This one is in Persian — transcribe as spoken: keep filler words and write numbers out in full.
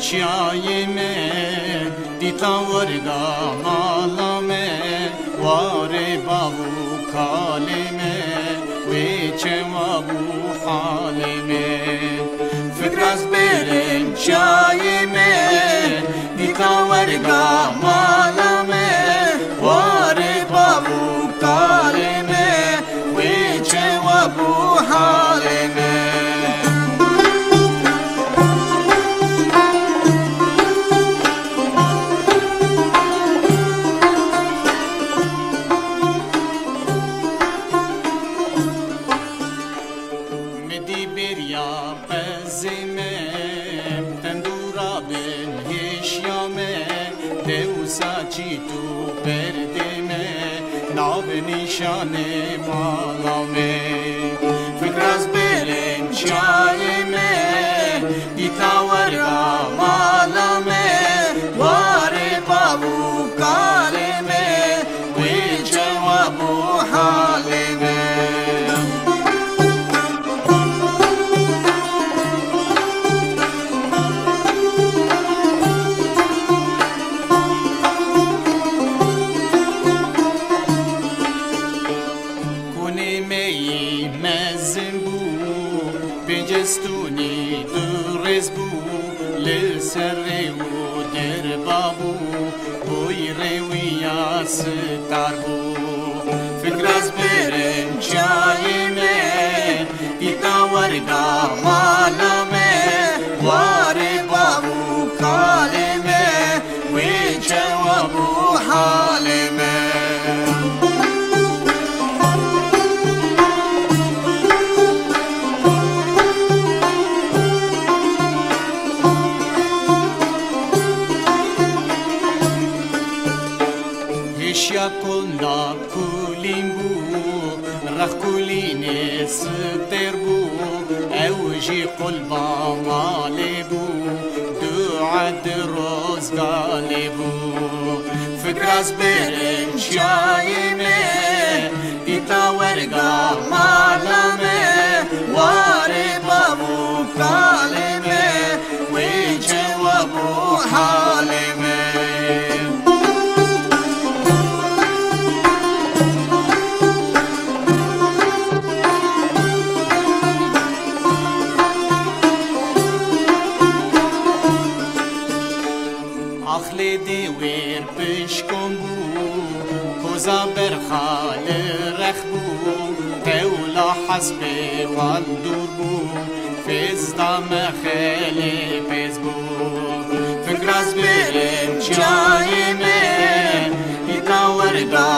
چای می دیتا ورگا مالا می واره بابو کالی می وی چه وابو حالی می فکر از برم چای می دیتا ورگا مالا می واره بابو کالی می وی چه وابو حالی می چی تو پرده میں ناب نشان مالا میں فکر از برم چای میں دیتا ورگا مالا میں واره بابو کالی میں وی جوابو حالی میں بجستونی درز بو لسر و در بابو بوی رویا ستار بو فکر از برم چای می دیتا ورگا مالا می واره بابو کالی می وی جوابو حالی می اشیا کلنا کولین بو رخ کولین ستر بو اوجی قلبا مالی بو دعا روز گالی بو فکر از برم چای می دیتا ورگا مالا می واره بابو کالی می وی جوابو حالی می اخلی دیویر پشکم بو کوزا برخال رخ بو قولا حسب والدور بو فیزدا مخیلی پیز بو فکر از برم چای می دیتا ورگا